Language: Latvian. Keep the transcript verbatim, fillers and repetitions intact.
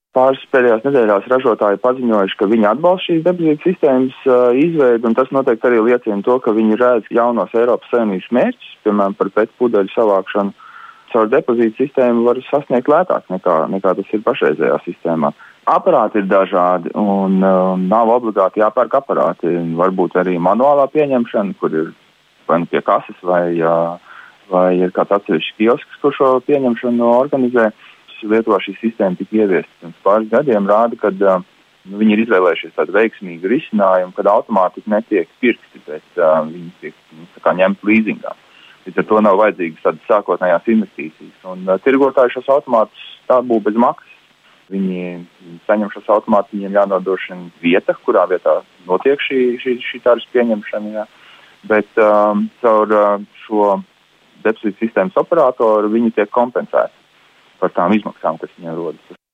Pāris pēdējās nedēļās ražotāji paziņojuši, ka viņi atbalsta šīs depozītu sistēmas uh, izveidu, un tas noteikti arī liecina to, ka viņi redz jaunos Eiropas Savienības mērķus, piemēram, par pēc pudeļu savākšanu. Caur depozītu sistēmu var sasniegt lētāk nekā, nekā tas ir pašreizējā sistēmā. Aparāti ir dažādi, un uh, nav obligāti jāpērk aparāti. Varbūt arī manuālā pieņemšana, kur ir vai nu pie kases, vai, uh, vai ir kāds atsevišķs kiosks, kur šo pieņemšanu organizē. Lietuvā šī sistēma tika ieviesta pirms pāris gadiem, rāda, ka uh, nu, viņi ir izvēlējušies tādu veiksmīgu risinājumu, kad automātiski netiek pirkti, bet uh, viņi tiek nu, tā kā ņemt līzingā. Līdz ar to nav vajadzīgas tādas sākotnējās investīcijas. Un uh, tirgotāji šos automātus dabū bez maksas. Viņi, viņi saņem šos automātus, viņiem jānodrošina vieta, kurā vietā notiek šī, šī, šī tādas pieņemšana. Jā. Bet um, caur uh, šo depozītu sistēmas operatoru viņi tiek kompensēti par tām izmaksām, kas viņiem rodas.